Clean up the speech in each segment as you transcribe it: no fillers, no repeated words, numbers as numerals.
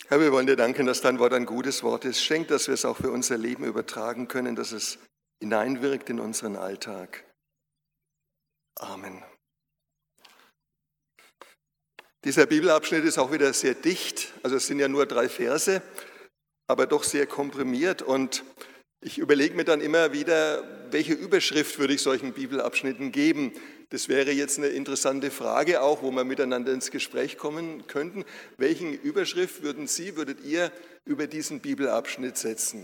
Herr, wir wollen dir danken, dass dein Wort ein gutes Wort ist. Schenk, dass wir es auch für unser Leben übertragen können, dass es hineinwirkt in unseren Alltag. Amen. Dieser Bibelabschnitt ist auch wieder sehr dicht, also es sind ja nur 3 Verse, aber doch sehr komprimiert. Und ich überlege mir dann immer wieder, welche Überschrift würde ich solchen Bibelabschnitten geben. Das wäre jetzt eine interessante Frage auch, wo wir miteinander ins Gespräch kommen könnten. Welchen Überschrift würdet ihr über diesen Bibelabschnitt setzen?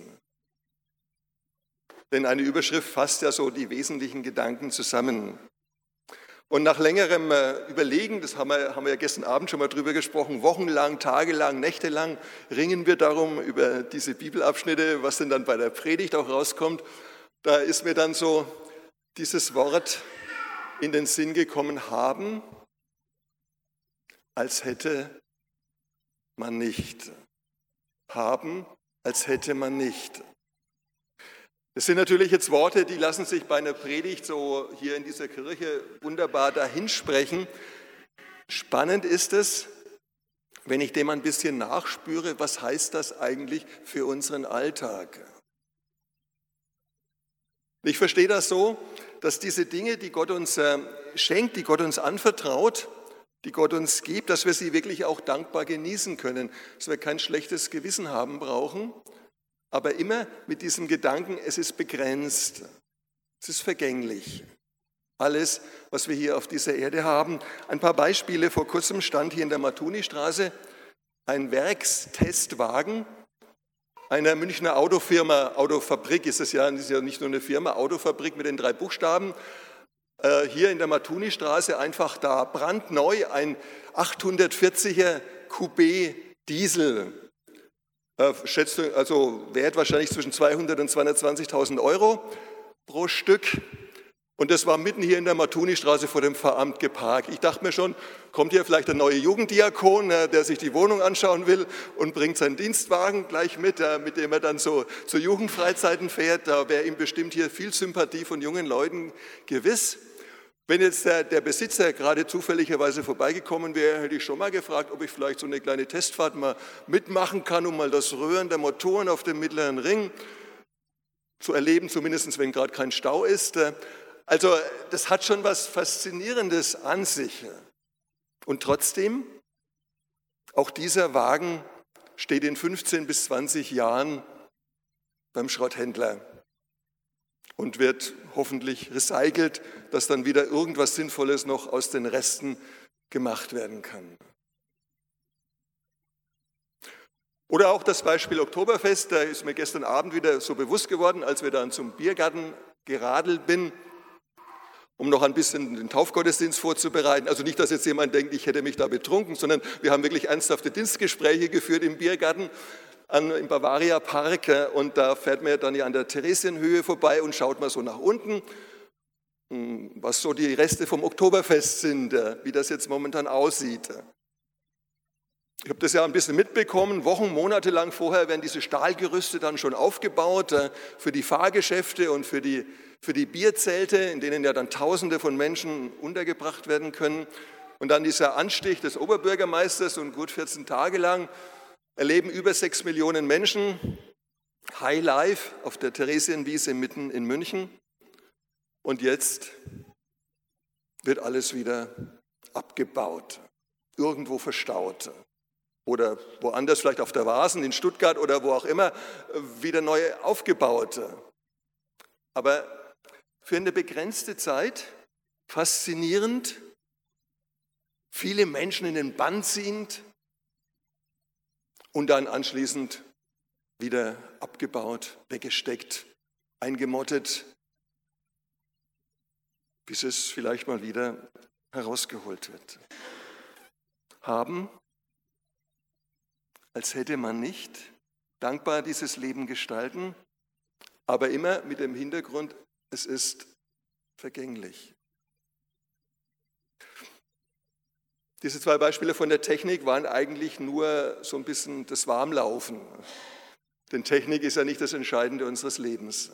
Denn eine Überschrift fasst ja so die wesentlichen Gedanken zusammen. Und nach längerem Überlegen, das haben wir ja gestern Abend schon mal drüber gesprochen, wochenlang, tagelang, nächtelang ringen wir darum über diese Bibelabschnitte, was denn dann bei der Predigt auch rauskommt. Da ist mir dann so dieses Wort in den Sinn gekommen, haben, als hätte man nicht. Haben, als hätte man nicht. Das sind natürlich jetzt Worte, die lassen sich bei einer Predigt so hier in dieser Kirche wunderbar dahinsprechen. Spannend ist es, wenn ich dem ein bisschen nachspüre, was heißt das eigentlich für unseren Alltag? Ich verstehe das so, dass diese Dinge, die Gott uns schenkt, die Gott uns anvertraut, die Gott uns gibt, dass wir sie wirklich auch dankbar genießen können, dass wir kein schlechtes Gewissen haben brauchen, aber immer mit diesem Gedanken, es ist begrenzt, es ist vergänglich. Alles, was wir hier auf dieser Erde haben. Ein paar Beispiele. Vor kurzem stand hier in der Matunistraße ein Werkstestwagen einer Münchner Autofirma, Autofabrik ist ja nicht nur eine Firma, Autofabrik mit den 3 Buchstaben. Hier in der Matunistraße einfach da brandneu ein 840er Coupé Diesel. Schätzung, also Wert wahrscheinlich zwischen 200 und 220.000 Euro pro Stück. Und das war mitten hier in der Matunistraße vor dem Pfarramt geparkt. Ich dachte mir schon, kommt hier vielleicht ein neuer Jugenddiakon, der sich die Wohnung anschauen will und bringt seinen Dienstwagen gleich mit dem er dann so zu Jugendfreizeiten fährt. Da wäre ihm bestimmt hier viel Sympathie von jungen Leuten gewiss. Wenn jetzt der Besitzer gerade zufälligerweise vorbeigekommen wäre, hätte ich schon mal gefragt, ob ich vielleicht so eine kleine Testfahrt mal mitmachen kann, um mal das Röhren der Motoren auf dem Mittleren Ring zu erleben, zumindest wenn gerade kein Stau ist. Also das hat schon was Faszinierendes an sich. Und trotzdem, auch dieser Wagen steht in 15 bis 20 Jahren beim Schrotthändler und wird hoffentlich recycelt, dass dann wieder irgendwas Sinnvolles noch aus den Resten gemacht werden kann. Oder auch das Beispiel Oktoberfest, da ist mir gestern Abend wieder so bewusst geworden, als wir dann zum Biergarten geradelt bin, um noch ein bisschen den Taufgottesdienst vorzubereiten. Also nicht, dass jetzt jemand denkt, ich hätte mich da betrunken, sondern wir haben wirklich ernsthafte Dienstgespräche geführt im Biergarten im Bavaria Park, und da fährt man dann ja an der Theresienhöhe vorbei und schaut mal so nach unten, was so die Reste vom Oktoberfest sind, wie das jetzt momentan aussieht. Ich habe das ja ein bisschen mitbekommen, Wochen, Monate lang vorher werden diese Stahlgerüste dann schon aufgebaut für die Fahrgeschäfte und für die Bierzelte, in denen ja dann Tausende von Menschen untergebracht werden können. Und dann dieser Anstich des Oberbürgermeisters, und gut 14 Tage lang erleben über 6 Millionen Menschen High Life auf der Theresienwiese mitten in München. Und jetzt wird alles wieder abgebaut, irgendwo verstaut. Oder woanders, vielleicht auf der Vasen in Stuttgart oder wo auch immer, wieder neu aufgebaut. Aber für eine begrenzte Zeit, faszinierend, viele Menschen in den Bann ziehend und dann anschließend wieder abgebaut, weggesteckt, eingemottet, bis es vielleicht mal wieder herausgeholt wird. Haben, als hätte man nicht, dankbar dieses Leben gestalten, aber immer mit dem Hintergrund, es ist vergänglich. Diese 2 Beispiele von der Technik waren eigentlich nur so ein bisschen das Warmlaufen. Denn Technik ist ja nicht das Entscheidende unseres Lebens.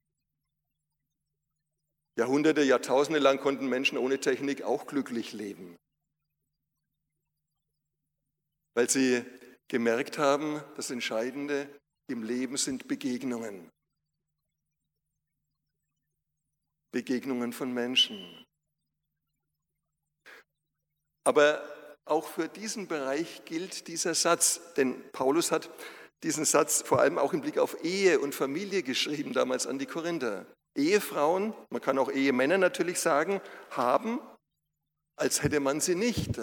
Jahrhunderte, Jahrtausende lang konnten Menschen ohne Technik auch glücklich leben. Weil sie gemerkt haben, das Entscheidende im Leben sind Begegnungen. Begegnungen von Menschen. Aber auch für diesen Bereich gilt dieser Satz, denn Paulus hat diesen Satz vor allem auch im Blick auf Ehe und Familie geschrieben, damals an die Korinther. Ehefrauen, man kann auch Ehemänner natürlich sagen, haben, als hätte man sie nicht.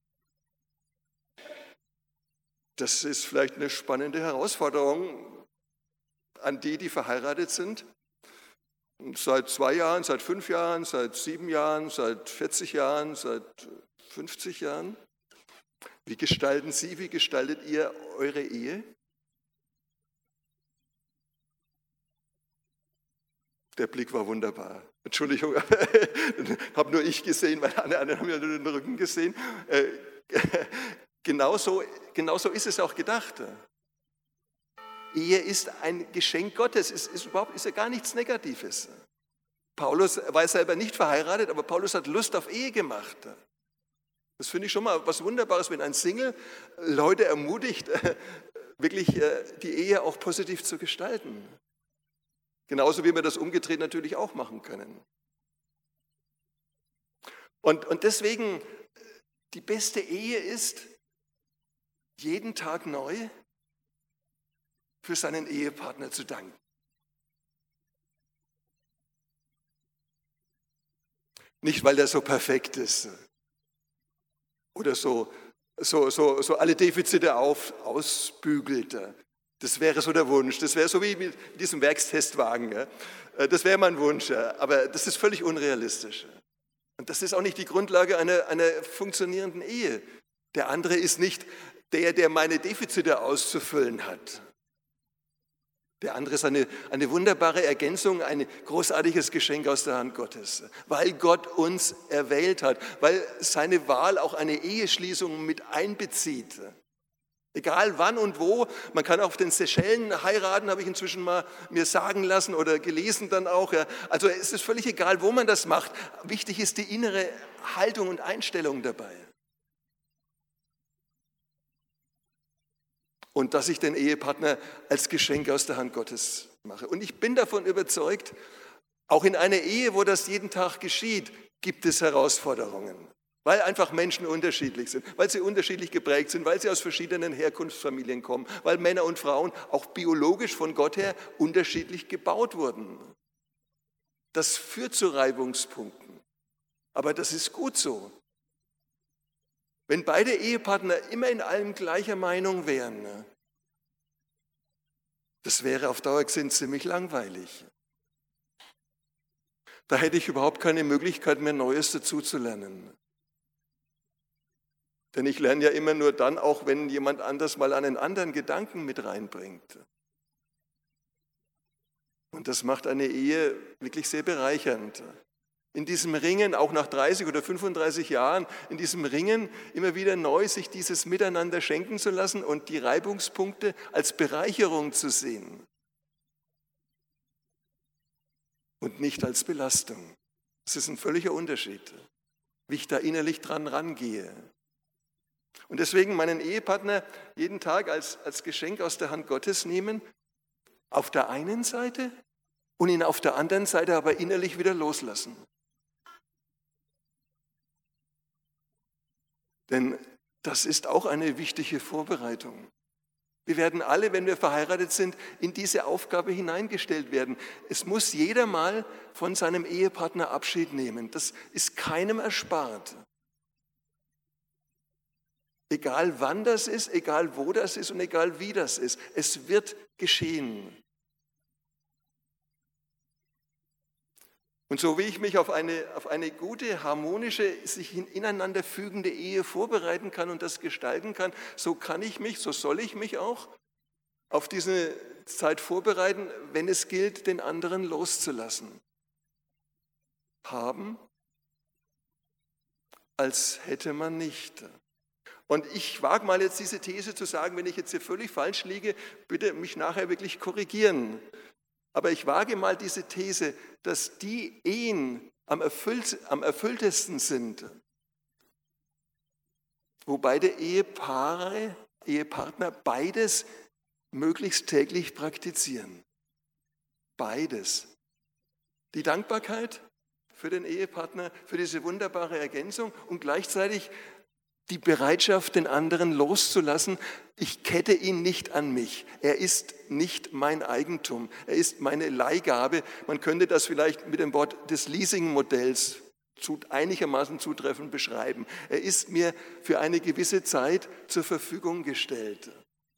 Das ist vielleicht eine spannende Herausforderung an die verheiratet sind. Seit 2 Jahren, seit 5 Jahren, seit 7 Jahren, seit 40 Jahren, seit 50 Jahren. Wie gestalten Sie, wie gestaltet ihr eure Ehe? Der Blick war wunderbar. Entschuldigung, habe nur ich gesehen, weil alle anderen haben ja nur den Rücken gesehen. Genauso ist es auch gedacht. Ehe ist ein Geschenk Gottes, ist ja gar nichts Negatives. Paulus war selber nicht verheiratet, aber Paulus hat Lust auf Ehe gemacht. Das finde ich schon mal was Wunderbares, wenn ein Single Leute ermutigt, wirklich die Ehe auch positiv zu gestalten. Genauso wie wir das umgedreht natürlich auch machen können. Und deswegen, die beste Ehe ist, jeden Tag neu für seinen Ehepartner zu danken. Nicht, weil er so perfekt ist oder so alle Defizite ausbügelt. Das wäre so der Wunsch. Das wäre so wie mit diesem Werkstestwagen. Ja. Das wäre mein Wunsch. Ja. Aber das ist völlig unrealistisch. Und das ist auch nicht die Grundlage einer funktionierenden Ehe. Der andere ist nicht der meine Defizite auszufüllen hat. Der andere ist eine wunderbare Ergänzung, ein großartiges Geschenk aus der Hand Gottes, weil Gott uns erwählt hat, weil seine Wahl auch eine Eheschließung mit einbezieht. Egal wann und wo, man kann auf den Seychellen heiraten, habe ich inzwischen mal mir sagen lassen oder gelesen dann auch. Ja. Also es ist völlig egal, wo man das macht. Wichtig ist die innere Haltung und Einstellung dabei. Und dass ich den Ehepartner als Geschenk aus der Hand Gottes mache. Und ich bin davon überzeugt, auch in einer Ehe, wo das jeden Tag geschieht, gibt es Herausforderungen. Weil einfach Menschen unterschiedlich sind, weil sie unterschiedlich geprägt sind, weil sie aus verschiedenen Herkunftsfamilien kommen, weil Männer und Frauen auch biologisch von Gott her unterschiedlich gebaut wurden. Das führt zu Reibungspunkten. Aber das ist gut so. Wenn beide Ehepartner immer in allem gleicher Meinung wären, das wäre auf Dauer gesehen ziemlich langweilig. Da hätte ich überhaupt keine Möglichkeit mehr, Neues dazuzulernen. Denn ich lerne ja immer nur dann, auch wenn jemand anders mal einen anderen Gedanken mit reinbringt. Und das macht eine Ehe wirklich sehr bereichernd. In diesem Ringen, auch nach 30 oder 35 Jahren, in diesem Ringen immer wieder neu sich dieses Miteinander schenken zu lassen und die Reibungspunkte als Bereicherung zu sehen und nicht als Belastung. Das ist ein völliger Unterschied, wie ich da innerlich dran rangehe. Und deswegen meinen Ehepartner jeden Tag als Geschenk aus der Hand Gottes nehmen, auf der einen Seite und ihn auf der anderen Seite aber innerlich wieder loslassen. Denn das ist auch eine wichtige Vorbereitung. Wir werden alle, wenn wir verheiratet sind, in diese Aufgabe hineingestellt werden. Es muss jeder mal von seinem Ehepartner Abschied nehmen. Das ist keinem erspart. Egal wann das ist, egal wo das ist und egal wie das ist. Es wird geschehen. Und so wie ich mich auf eine gute, harmonische, sich ineinander fügende Ehe vorbereiten kann und das gestalten kann, so soll ich mich auch auf diese Zeit vorbereiten, wenn es gilt, den anderen loszulassen. Haben, als hätte man nicht. Und ich wage mal jetzt diese These zu sagen, wenn ich jetzt hier völlig falsch liege, bitte mich nachher wirklich korrigieren. Aber ich wage mal diese These, dass die Ehen am erfülltesten sind, wo beide Ehepaare Ehepartner beides möglichst täglich praktizieren. Beides. Die Dankbarkeit für den Ehepartner, für diese wunderbare Ergänzung und gleichzeitig die Bereitschaft, den anderen loszulassen. Ich kette ihn nicht an mich. Er ist nicht mein Eigentum. Er ist meine Leihgabe. Man könnte das vielleicht mit dem Wort des Leasing-Modells einigermaßen zutreffend beschreiben. Er ist mir für eine gewisse Zeit zur Verfügung gestellt.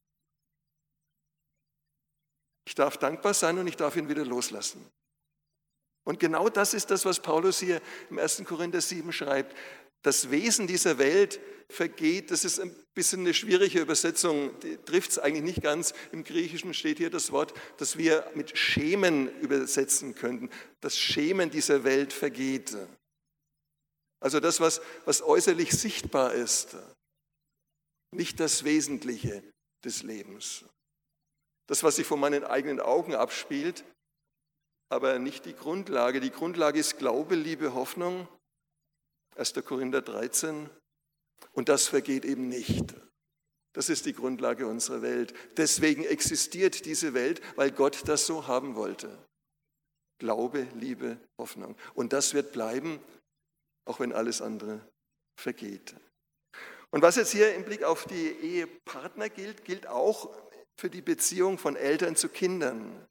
Ich darf dankbar sein und ich darf ihn wieder loslassen. Und genau das ist das, was Paulus hier im 1. Korinther 7 schreibt. Das Wesen dieser Welt vergeht, das ist ein bisschen eine schwierige Übersetzung, die trifft es eigentlich nicht ganz. Im Griechischen steht hier das Wort, das wir mit Schemen übersetzen könnten. Das Schemen dieser Welt vergeht. Also das, was äußerlich sichtbar ist, nicht das Wesentliche des Lebens. Das, was sich vor meinen eigenen Augen abspielt, aber nicht die Grundlage. Die Grundlage ist Glaube, Liebe, Hoffnung. 1. Korinther 13. Und das vergeht eben nicht. Das ist die Grundlage unserer Welt. Deswegen existiert diese Welt, weil Gott das so haben wollte. Glaube, Liebe, Hoffnung. Und das wird bleiben, auch wenn alles andere vergeht. Und was jetzt hier im Blick auf die Ehepartner gilt, gilt auch für die Beziehung von Eltern zu Kindern.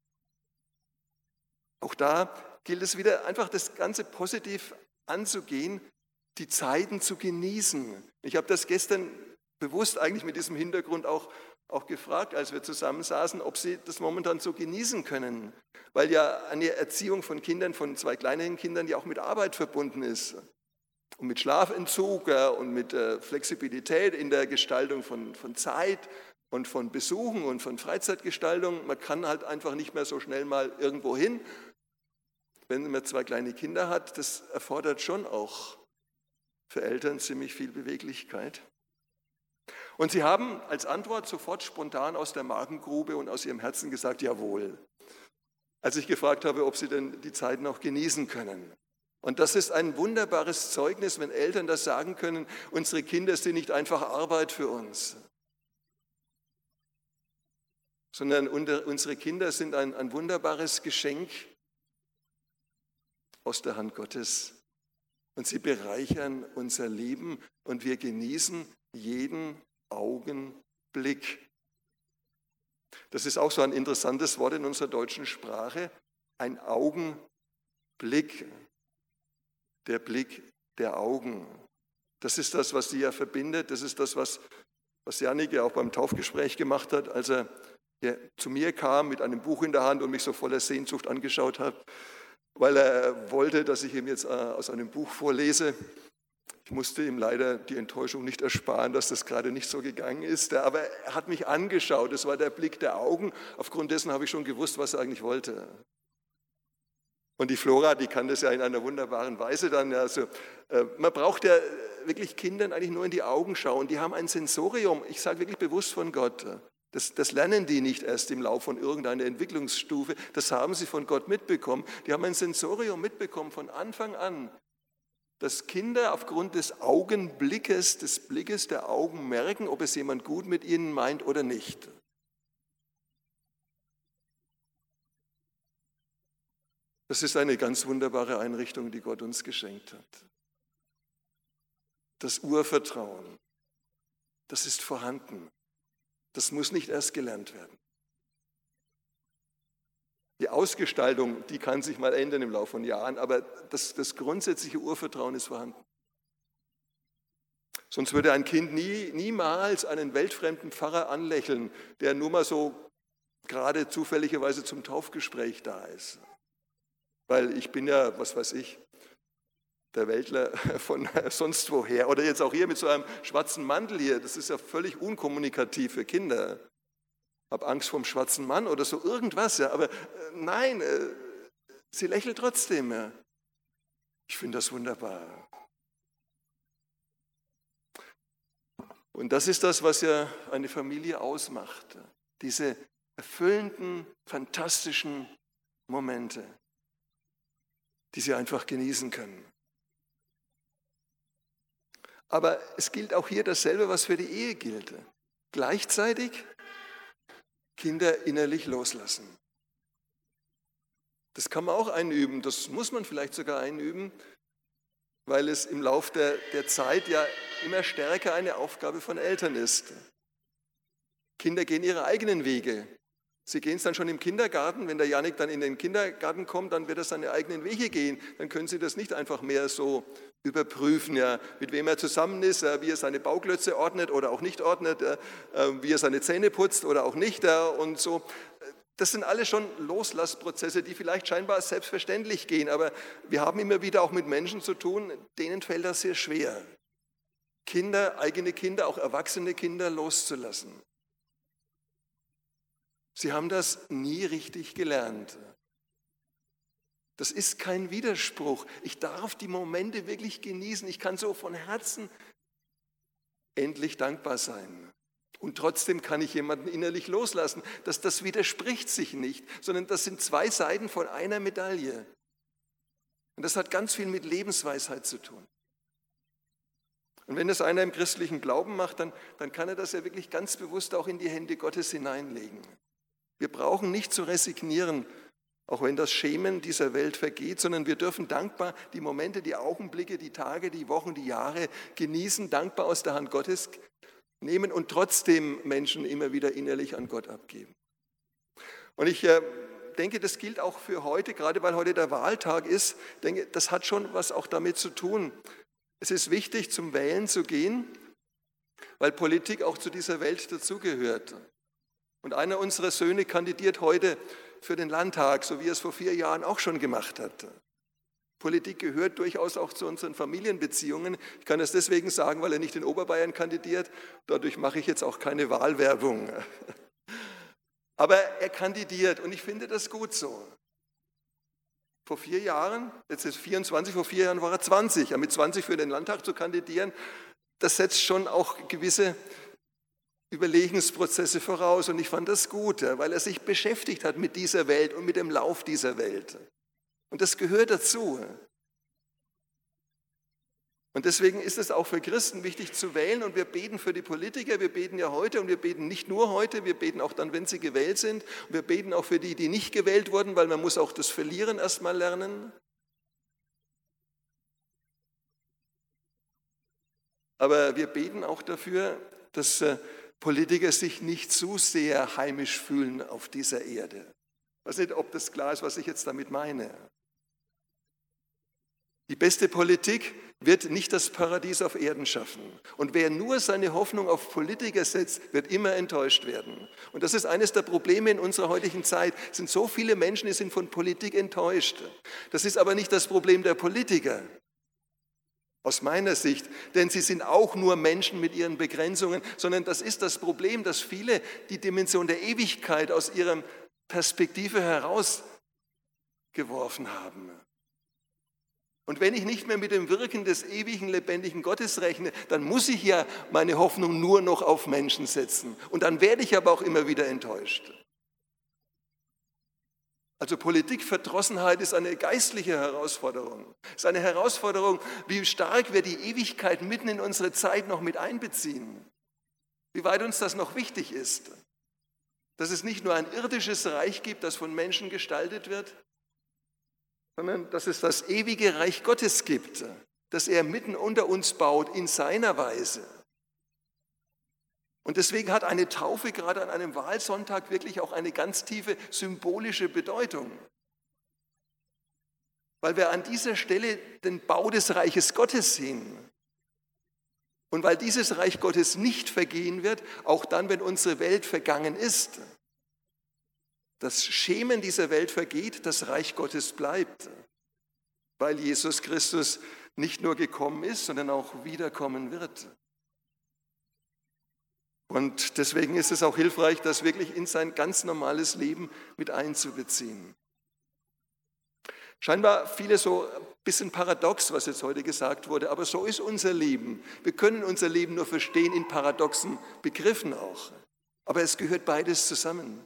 Auch da gilt es wieder einfach, das Ganze positiv anzugehen, die Zeiten zu genießen. Ich habe das gestern bewusst eigentlich mit diesem Hintergrund auch gefragt, als wir zusammensaßen, ob sie das momentan so genießen können. Weil ja eine Erziehung von Kindern, von 2 kleineren Kindern, ja auch mit Arbeit verbunden ist. Und mit Schlafentzug und mit Flexibilität in der Gestaltung von Zeit und von Besuchen und von Freizeitgestaltung. Man kann halt einfach nicht mehr so schnell mal irgendwo hin. Wenn man 2 kleine Kinder hat, das erfordert schon auch für Eltern ziemlich viel Beweglichkeit. Und sie haben als Antwort sofort spontan aus der Magengrube und aus ihrem Herzen gesagt, jawohl. Als ich gefragt habe, ob sie denn die Zeiten auch genießen können. Und das ist ein wunderbares Zeugnis, wenn Eltern das sagen können, unsere Kinder sind nicht einfach Arbeit für uns, sondern unsere Kinder sind ein wunderbares Geschenk aus der Hand Gottes. Und sie bereichern unser Leben und wir genießen jeden Augenblick. Das ist auch so ein interessantes Wort in unserer deutschen Sprache. Ein Augenblick, der Blick der Augen. Das ist das, was sie ja verbindet. Das ist das, was Janik ja auch beim Taufgespräch gemacht hat, als er zu mir kam mit einem Buch in der Hand und mich so voller Sehnsucht angeschaut hat, weil er wollte, dass ich ihm jetzt aus einem Buch vorlese. Ich musste ihm leider die Enttäuschung nicht ersparen, dass das gerade nicht so gegangen ist. Aber er hat mich angeschaut, das war der Blick der Augen. Aufgrund dessen habe ich schon gewusst, was er eigentlich wollte. Und die Flora, die kann das ja in einer wunderbaren Weise dann. Also, man braucht ja wirklich Kindern eigentlich nur in die Augen schauen. Die haben ein Sensorium, ich sage wirklich bewusst von Gott. Das lernen die nicht erst im Laufe von irgendeiner Entwicklungsstufe. Das haben sie von Gott mitbekommen. Die haben ein Sensorium mitbekommen von Anfang an, dass Kinder aufgrund des Augenblickes, des Blickes der Augen merken, ob es jemand gut mit ihnen meint oder nicht. Das ist eine ganz wunderbare Einrichtung, die Gott uns geschenkt hat. Das Urvertrauen, das ist vorhanden. Das muss nicht erst gelernt werden. Die Ausgestaltung, die kann sich mal ändern im Laufe von Jahren, aber das grundsätzliche Urvertrauen ist vorhanden. Sonst würde ein Kind niemals einen weltfremden Pfarrer anlächeln, der nur mal so gerade zufälligerweise zum Taufgespräch da ist. Weil ich bin ja, was weiß ich, der Weltler von sonst woher. Oder jetzt auch hier mit so einem schwarzen Mantel hier. Das ist ja völlig unkommunikativ für Kinder. Ich habe Angst vor dem schwarzen Mann oder so irgendwas. Ja. Aber nein, sie lächelt trotzdem. Ja. Ich finde das wunderbar. Und das ist das, was ja eine Familie ausmacht. Diese erfüllenden, fantastischen Momente, die sie einfach genießen können. Aber es gilt auch hier dasselbe, was für die Ehe gilt. Gleichzeitig Kinder innerlich loslassen. Das kann man auch einüben, das muss man vielleicht sogar einüben, weil es im Lauf der Zeit ja immer stärker eine Aufgabe von Eltern ist. Kinder gehen ihre eigenen Wege. Sie gehen es dann schon im Kindergarten, wenn der Janik dann in den Kindergarten kommt, dann wird er seine eigenen Wege gehen. Dann können Sie das nicht einfach mehr so überprüfen, ja, mit wem er zusammen ist, wie er seine Bauklötze ordnet oder auch nicht ordnet, wie er seine Zähne putzt oder auch nicht und so. Das sind alles schon Loslassprozesse, die vielleicht scheinbar selbstverständlich gehen, aber wir haben immer wieder auch mit Menschen zu tun, denen fällt das sehr schwer. Kinder, eigene Kinder, auch erwachsene Kinder loszulassen. Sie haben das nie richtig gelernt. Das ist kein Widerspruch. Ich darf die Momente wirklich genießen. Ich kann so von Herzen endlich dankbar sein. Und trotzdem kann ich jemanden innerlich loslassen. Das widerspricht sich nicht, sondern das sind zwei Seiten von einer Medaille. Und das hat ganz viel mit Lebensweisheit zu tun. Und wenn das einer im christlichen Glauben macht, dann kann er das ja wirklich ganz bewusst auch in die Hände Gottes hineinlegen. Wir brauchen nicht zu resignieren, auch wenn das Schemen dieser Welt vergeht, sondern wir dürfen dankbar die Momente, die Augenblicke, die Tage, die Wochen, die Jahre genießen, dankbar aus der Hand Gottes nehmen und trotzdem Menschen immer wieder innerlich an Gott abgeben. Und ich denke, das gilt auch für heute, gerade weil heute der Wahltag ist. Ich denke, das hat schon was auch damit zu tun. Es ist wichtig, zum Wählen zu gehen, weil Politik auch zu dieser Welt dazugehört. Und einer unserer Söhne kandidiert heute für den Landtag, so wie er es vor 4 Jahren auch schon gemacht hat. Politik gehört durchaus auch zu unseren Familienbeziehungen. Ich kann das deswegen sagen, weil er nicht in Oberbayern kandidiert. Dadurch mache ich jetzt auch keine Wahlwerbung. Aber er kandidiert und ich finde das gut so. Vor 4 Jahren, jetzt ist 24, vor 4 Jahren war er 20. Ja, mit 20 für den Landtag zu kandidieren, das setzt schon auch gewisse Überlegensprozesse voraus und ich fand das gut, weil er sich beschäftigt hat mit dieser Welt und mit dem Lauf dieser Welt. Und das gehört dazu. Und deswegen ist es auch für Christen wichtig zu wählen und wir beten für die Politiker, wir beten ja heute und wir beten nicht nur heute, wir beten auch dann, wenn sie gewählt sind. Und wir beten auch für die, die nicht gewählt wurden, weil man muss auch das Verlieren erstmal lernen. Aber wir beten auch dafür, dass Politiker sich nicht zu sehr heimisch fühlen auf dieser Erde. Ich weiß nicht, ob das klar ist, was ich jetzt damit meine. Die beste Politik wird nicht das Paradies auf Erden schaffen. Und wer nur seine Hoffnung auf Politiker setzt, wird immer enttäuscht werden. Und das ist eines der Probleme in unserer heutigen Zeit. Es sind so viele Menschen, die sind von Politik enttäuscht. Das ist aber nicht das Problem der Politiker. Aus meiner Sicht, denn sie sind auch nur Menschen mit ihren Begrenzungen, sondern das ist das Problem, dass viele die Dimension der Ewigkeit aus ihrer Perspektive herausgeworfen haben. Und wenn ich nicht mehr mit dem Wirken des ewigen, lebendigen Gottes rechne, dann muss ich ja meine Hoffnung nur noch auf Menschen setzen. Und dann werde ich aber auch immer wieder enttäuscht. Also Politikverdrossenheit ist eine geistliche Herausforderung. Es ist eine Herausforderung, wie stark wir die Ewigkeit mitten in unsere Zeit noch mit einbeziehen. Wie weit uns das noch wichtig ist. Dass es nicht nur ein irdisches Reich gibt, das von Menschen gestaltet wird, sondern dass es das ewige Reich Gottes gibt, das er mitten unter uns baut in seiner Weise. Und deswegen hat eine Taufe gerade an einem Wahlsonntag wirklich auch eine ganz tiefe symbolische Bedeutung. Weil wir an dieser Stelle den Bau des Reiches Gottes sehen. Und weil dieses Reich Gottes nicht vergehen wird, auch dann, wenn unsere Welt vergangen ist. Das Schemen dieser Welt vergeht, das Reich Gottes bleibt. Weil Jesus Christus nicht nur gekommen ist, sondern auch wiederkommen wird. Und deswegen ist es auch hilfreich, das wirklich in sein ganz normales Leben mit einzubeziehen. Scheinbar vieles so ein bisschen paradox, was jetzt heute gesagt wurde, aber so ist unser Leben. Wir können unser Leben nur verstehen in paradoxen Begriffen auch. Aber es gehört beides zusammen.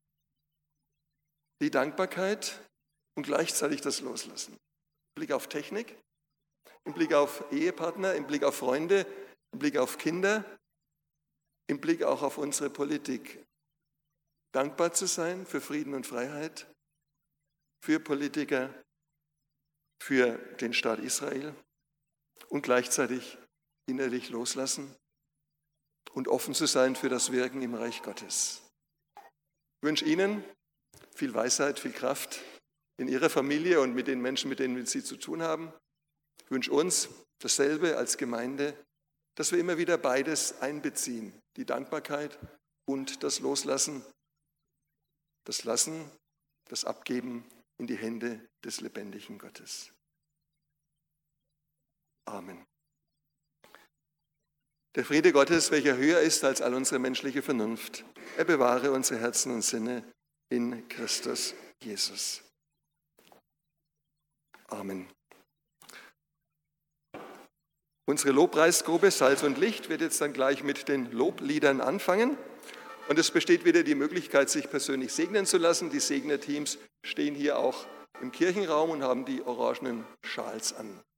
Die Dankbarkeit und gleichzeitig das Loslassen. Im Blick auf Technik, im Blick auf Ehepartner, im Blick auf Freunde, im Blick auf Kinder, im Blick auch auf unsere Politik. Dankbar zu sein für Frieden und Freiheit, für Politiker, für den Staat Israel und gleichzeitig innerlich loslassen und offen zu sein für das Wirken im Reich Gottes. Ich wünsche Ihnen viel Weisheit, viel Kraft in Ihrer Familie und mit den Menschen, mit denen Sie zu tun haben. Ich wünsche uns dasselbe als Gemeinde, dass wir immer wieder beides einbeziehen, die Dankbarkeit und das Loslassen, das Lassen, das Abgeben in die Hände des lebendigen Gottes. Amen. Der Friede Gottes, welcher höher ist als all unsere menschliche Vernunft, er bewahre unsere Herzen und Sinne in Christus Jesus. Amen. Unsere Lobpreisgruppe Salz und Licht wird jetzt dann gleich mit den Lobliedern anfangen. Und es besteht wieder die Möglichkeit, sich persönlich segnen zu lassen. Die Segnerteams stehen hier auch im Kirchenraum und haben die orangenen Schals an.